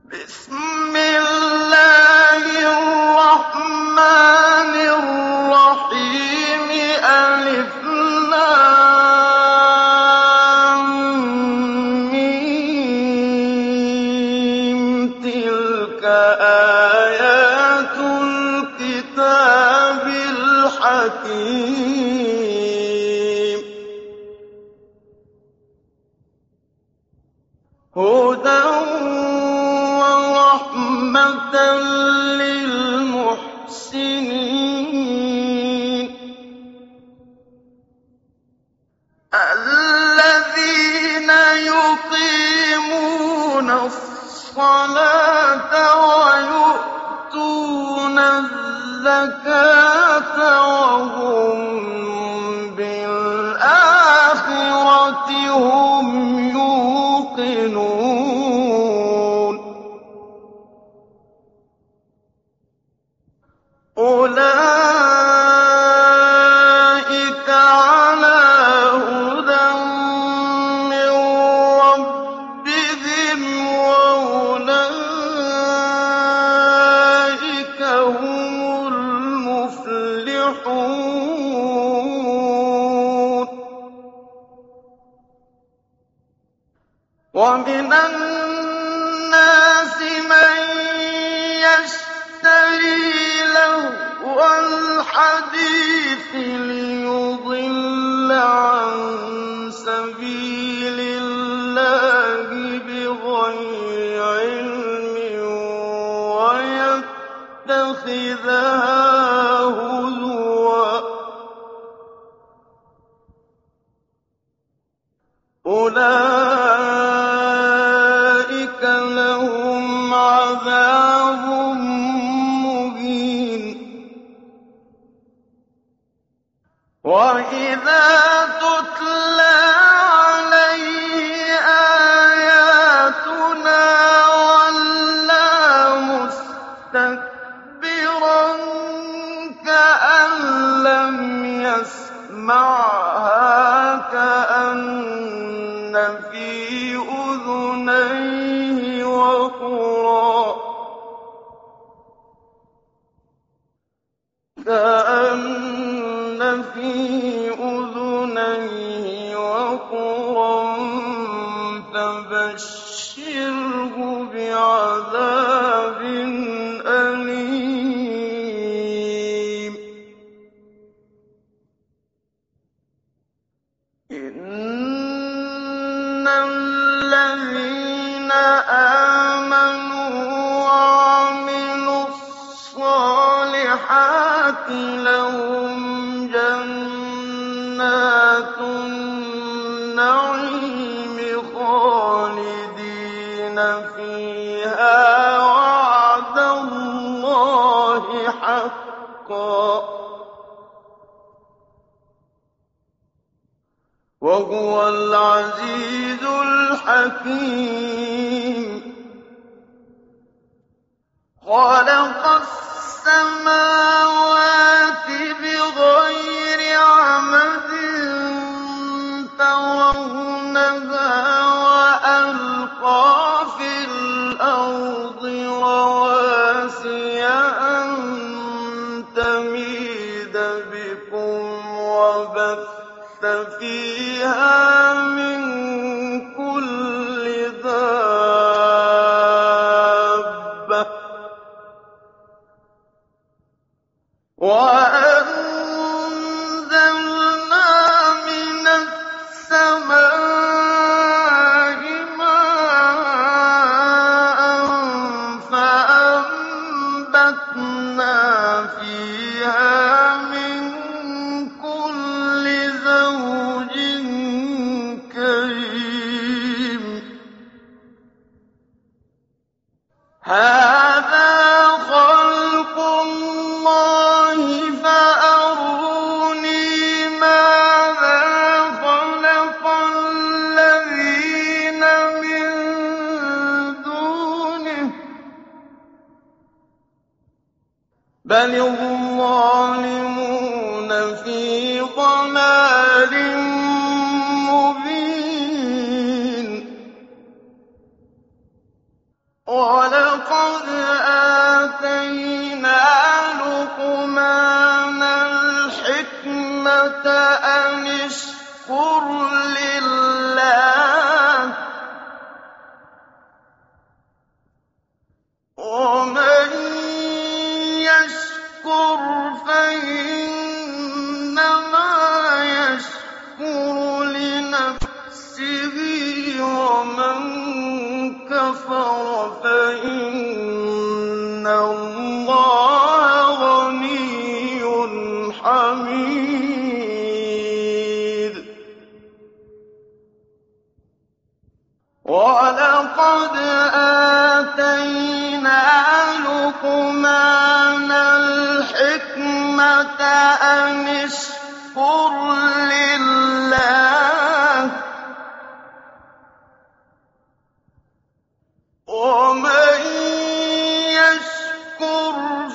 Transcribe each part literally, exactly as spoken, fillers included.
بسم الله الرحمن الرحيم ألف لام ميم تلك آيات الكتاب الحكيم هدى ورحمة للمحسنين الذين يقيمون الصلاة ويؤتون الزكاة وهم بالآخرة هم يوقنون أولئك على هدى من ربهم وأولئك هم المفلحون ومن الناس من يشتري لهو الحديث ليضل عن سبيل الله بغير علم ويتخذها هزوا أولئك لهم عذاب مهين وإذا تتلى عليه آياتنا ولى مستكبرا كأن لم يسمعها كأن في أذنيه وقرا كأن في أذنيه وقرا فبشره بعذاب أليم إن الذين آمنوا وعملوا الصالحات لهم جنات النعيم خالدين فيها وعد الله حقا وهو العزيز الحكيم خلق السماوات بغير عمد ترونها وألقى في الأرض رواسي أن تميد بكم وبث فيها من كل دابة وأنزلنا من السماء ماء فأنبتنا فيها من كل زوج كريم هذا خلق الله فأروني ماذا خلق الذين من دونه بل الظالمون في ضلال مبين وَلَقَدْ آتَيْنَا لُقْمَانَ الْحِكْمَةَ أَنِ اشْكُرْ لِلَّهِ ۚ وَمَن يَشْكُرْ فَإِنَّمَا يَشْكُرُ لِنَفْسِهِ ۖ وَمَن كَفَرَ فَإِنَّ اللَّهَ غَنِيٌّ حَمِيدٌ. وَلَقَدْ آتَيْنَا لُقْمَانَ الْحِكْمَةَ أَنِ اشْكُرْ لِلَّهِ ۚ وَمَن يَشْكُرْ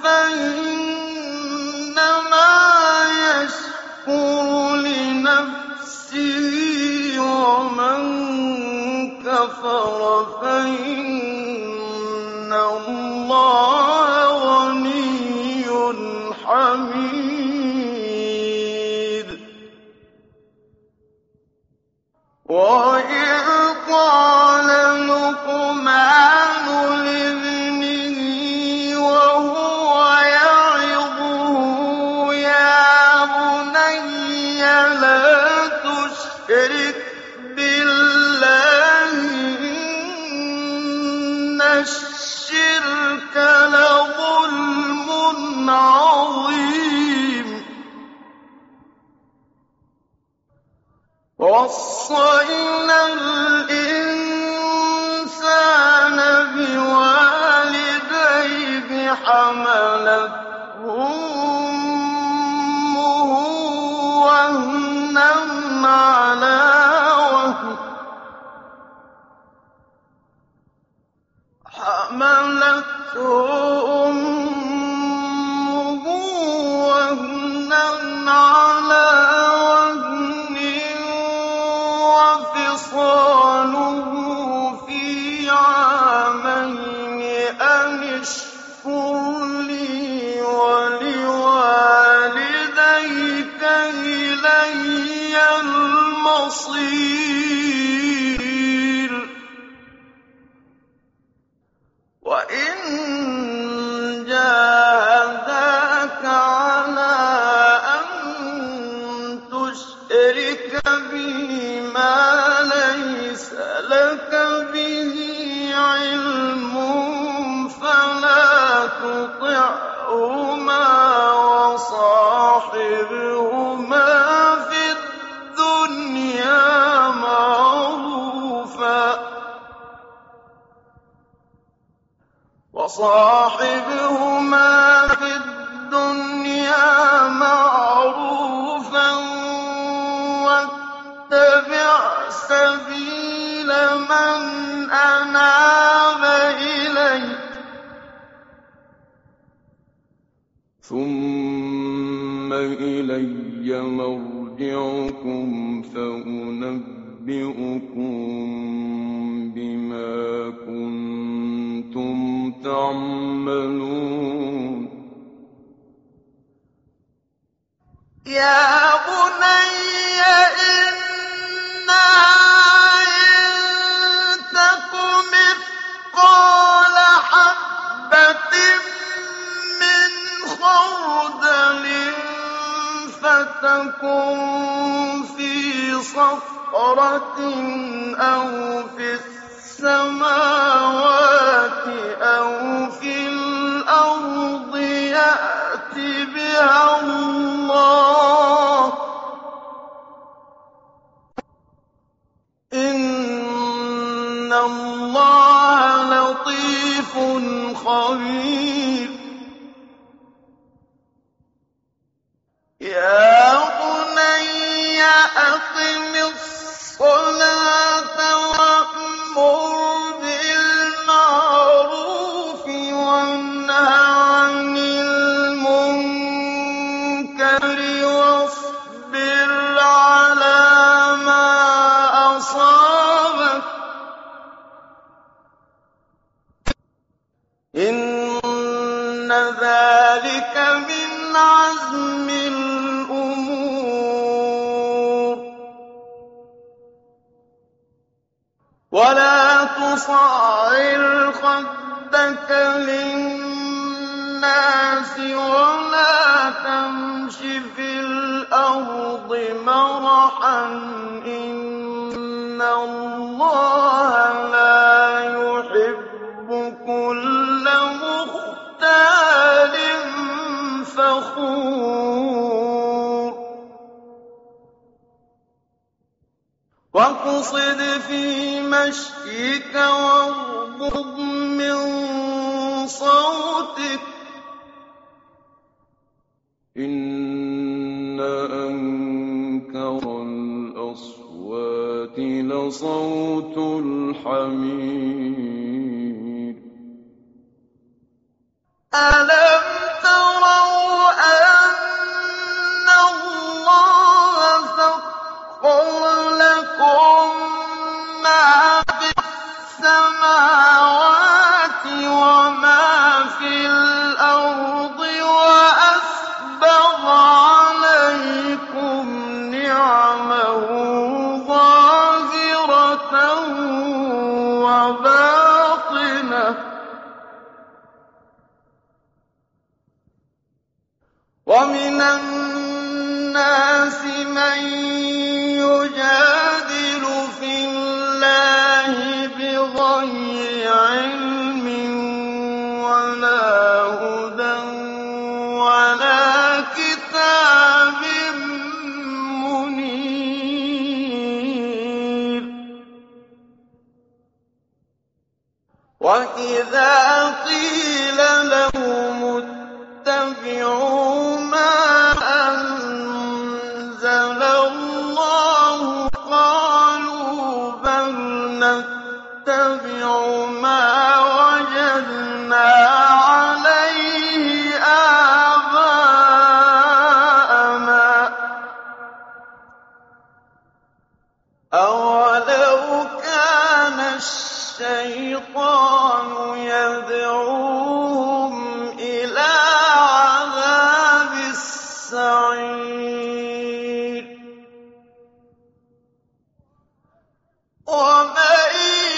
فَإِنَّمَا يَشْكُرُ لِنَفْسِهِ ۖ وَمَن كَفَرَ فَإِنَّ اللَّهَ غَنِيٌّ حَمِيدٌ. وَإِذْ قَالَ لُقْمَانُ لِابْنِهِ وَهُوَ يَعِظُهُ يَا بُنَيَّ لَا تُشْرِكْ بِاللَّهِ إِنَّ الشِّرْكَ لَظُلْمٌ عَظِيمٌ. وَوَصَّيْنَا الْإِنسَانَ بِوَالِدَيْهِ حَمَلَتْهُ أُمُّهُ وَهْنًا عَلَىٰ وَهْنٍ وَفِصَالُهُ فِي عَامَيْنِ أَنِ اشْكُرْ لِي وَلِوَالِدَيْكَ إِلَيَّ الْمَصِيرُ. وَإِن جَاهَدَاكَ عَلَىٰ أَن تُشْرِكَ بِي مَا لَيْسَ لَكَ بِهِ عِلْمٌ فَلَا تُطِعْهُمَا وَصَاحِبْهُمَا فِي الدُّنْيَا مَعْرُوفًا وَصَاحِبْهُمَا فِي الدُّنْيَا مَعْرُوفًا وَاتَّبِعْ سَبِيلَ مَنْ أَنَابَ إِلَيَّ ثُمَّ إِلَيَّ مَرْجِعُكُمْ فَأُنَبِّئُكُم بِمَا كُنتُمْ تَعْمَلُونَ. يَا بُنَيَّ إِنَّهَا إِن تَكُ مِثْقَالَ حَبَّةٍ مِّنْ خَرْدَلٍ فَتَكُن فِي صَخْرَةٍ أَوْ فِي السَّمَاوَاتِ أَوْ فِي الْأَرْضِ يَأْتِ بِهَا اللَّهُ ۚ إِنَّ اللَّهَ لَطِيفٌ خَبِيرٌ. يَا بُنَيَّ أَقِمِ الصَّلَاةَ وَأْمُرْ بِالْمَعْرُوفِ وَانْهَ عَنِ الْمُنكَرِ وَاصْبِرْ عَلَىٰ مَا أَصَابَكَ إِنَّ ذَٰلِكَ مِنْ عَزْمِ الْأُمُورِ وَلَا تُصَعِّرْ خَدَّكَ لِلنَّاسِ وَلَا تَمْشِ فِي الْأَرْضِ مَرَحًا ۖ إِنَّ اللَّهَ لَا يُحِبُّ كُلَّ مُخْتَالٍ فَخُورٍ وَاقْصِدْ فِي مَشْيِكَ وَاغْضُضْ مِن صَوْتِكَ ۚ إِنَّ أَنكَرَ الْأَصْوَاتِ لَصَوْتُ الْحَمِيرِ أَلَمْ تَرَوْا أَنَّ اللَّهَ سَخَّرَ لَكُم مَّا فِي السَّمَاوَاتِ وَمَا فِي الْأَرْضِ وَأَسْبَغَ عَلَيْكُمْ نِعَمَهُ ظَاهِرَةً وَبَاطِنَةً ۗ وَمِنَ النَّاسِ مَن يُجَادِلُ فِي اللَّهِ بِغَيْرِ عِلْمٍ وَلَا هُدًى وَلَا كِتَابٍ مُّنِيرٍ وَإِذَا قِيلَ لَهُمُ اتَّبِعُوا مَا أَنزَلَ اللَّهُ قَالُوا بَلْ نَتَّبِعُ مَا وَجَدْنَا عَلَيْهِ آبَاءَنَا ۚ أَوَلَوْ كَانَ الشَّيْطَانُ يَدْعُوهُمْ إِلَىٰ عَذَابِ السَّعِيرِ وَمَن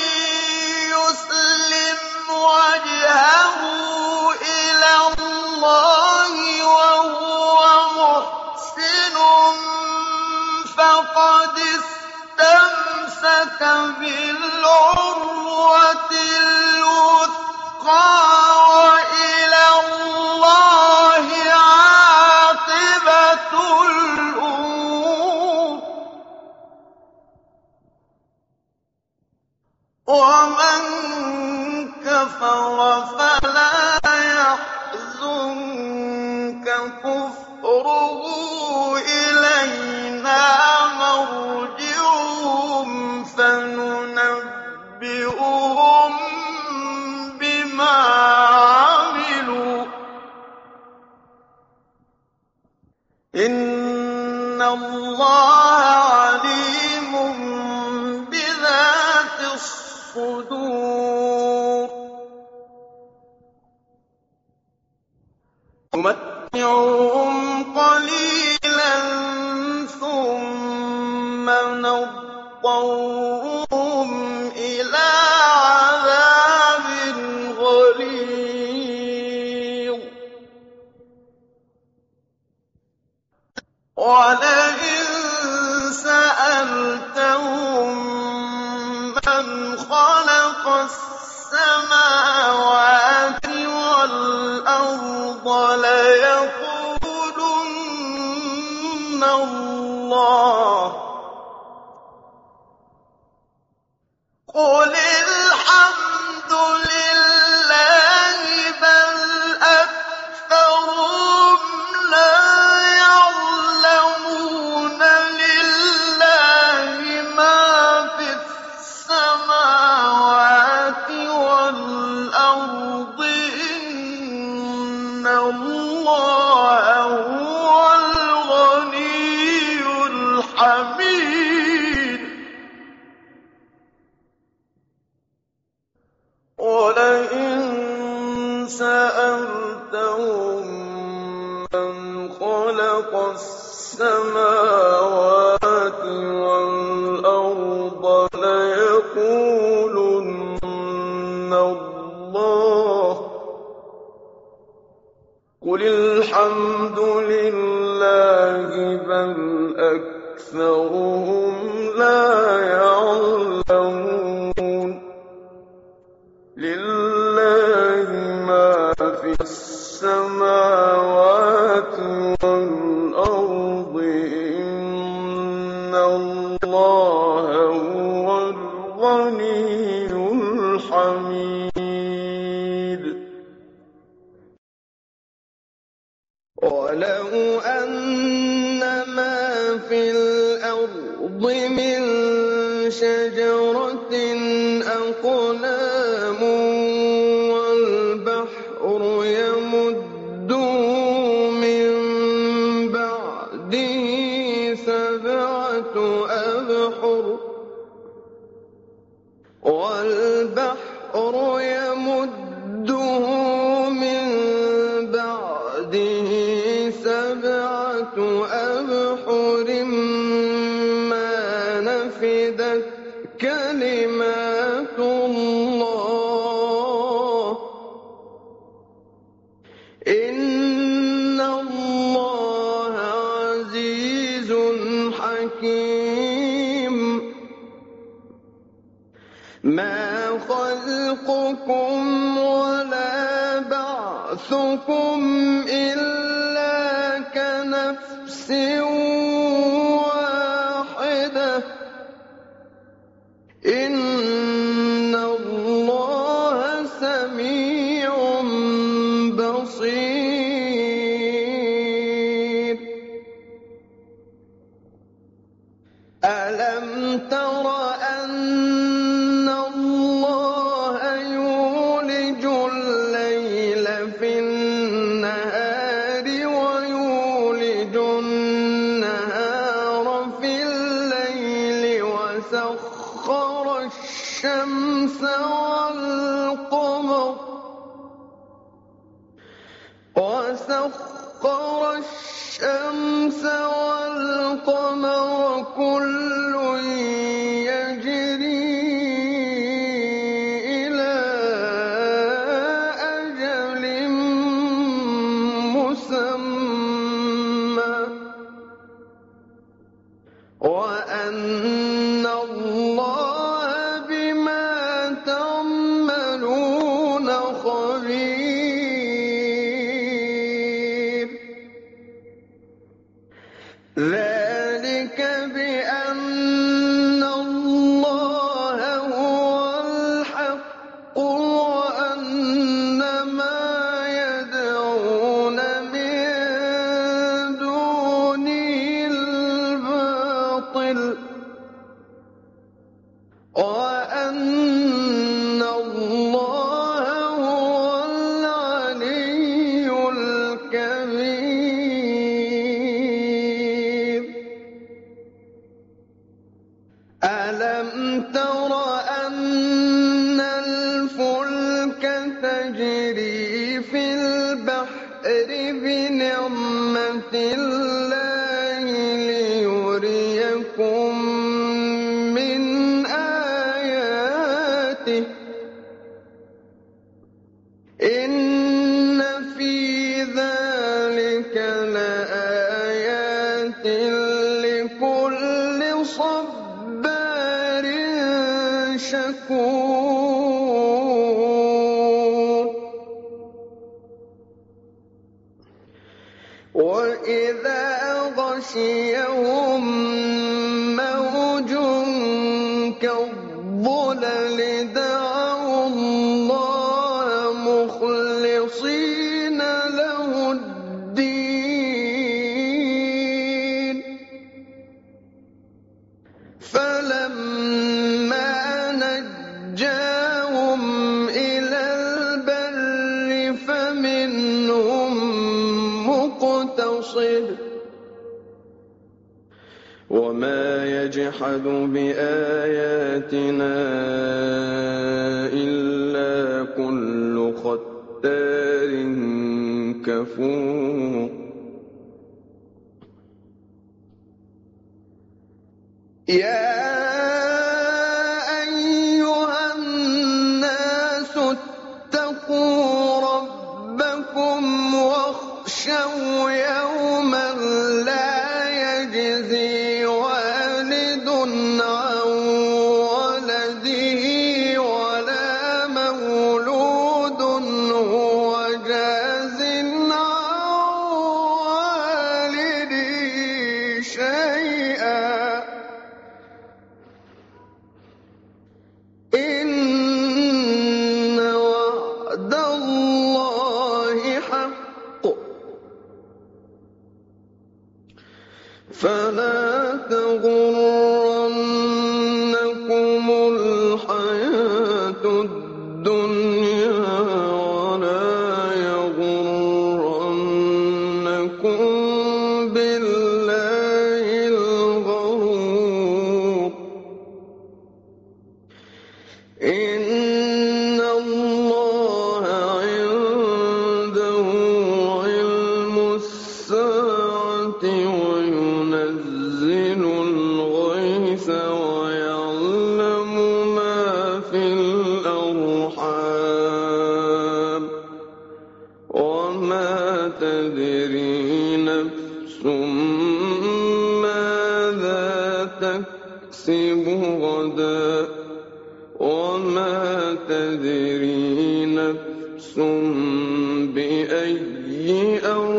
يُسْلِمْ وَجْهَهُ إِلَى اللَّهِ وَهُوَ مُحْسِنٌ فَقَدِ اسْتَمْسَكَ بِالْعُرْوَةِ الْوُثْقَىٰ ۗ وَإِلَى اللَّهِ عَاقِبَةُ الْأُمُورِ وَمَن كَفَرَ فَلَا يَحْزُنكَ كُفْرُهُ ۚ إِلَيْنَا مَرْجِعُهُمْ فَنُنَبِّئُهُم بِمَا عَمِلُوا ۚ إِنَّ اللَّهَ عَلِيمٌ بِذَاتِ الصُّدُورِ نُمَتِّعُهُمْ قَلِيلًا ثُمَّ نَضْطَرُّهُمْ إِلَىٰ عَذَابٍ غَلِيظٍ وَلَئِن سَأَلْتَهُم مَّنْ خَلَقَ السَّمَاوَاتِ وَالْأَرْضَ لَيَقُولُنَّ اللَّهُ ۚ قُلِ الْحَمْدُ لِلَّهِ بَلْ أَكْثَرُهُمْ لَا يَعْلَمُونَ لِلَّهِ مَا فِي السَّمَاوَاتِ وَالْأَرْضِ ۚ إِنَّ اللَّهَ هُوَ الْغَنِيُّ الْحَمِيدُ وَلَئِن سَأَلْتَهُم السماوات والأرض ليقولن الله قل الحمد لله بل أكثرهم لا يعلمون لله ما في السماوات والأرض إن الله هو الغني الحميد ولو أن ما في الأرض من شجرة أقلام والبحر يمده من بعده سبعة أبحر والبحر يمده من بعده سبعة أبحر ما نفدت كلمات الله إن الله عزيز حكيم ما خلقكم ولا بعثكم إلا كنفس واحدة إن الله سميع بصير ألم تر أن الله يولج الليل في النهار ويولج النهار في الليل وسخر الشمس والقمر وسخر الشمس والقمر كل يجري إلى أجل مسمى وأن الله بما تعملون خبير ذلك بأن الله هو الحق وأن ما يدعون من دونه الباطل وأن الله هو العلي الكبير ألم تر أن الفلك تجري في البحر بنعمة الله ليريكم من آياته إن في ذلك لآيات لكل صبار شكور وإذا غشيهم موج كالظلل دعوا الله مخلصين له الدين فلما نجاهم إلى البر فمنهم مقتصد وما يجحد بآياتنا إلا كل ختار ختار كفور. يا أيها الناس اتقوا ربكم واخشوا يوما لا يجزي والد عن ولده ولا مولود هو جاز عن والده شيئا إن وعد الله حق فلا تغرنكم الحياة الدنيا ولا يغرنكم بالله الغرور إن الله عنده علم الساعة وينزل الغيث ويعلم ما في الأرحام وما تدري نفس ماذا تكسب غدا وما تدري نفس بأي أرض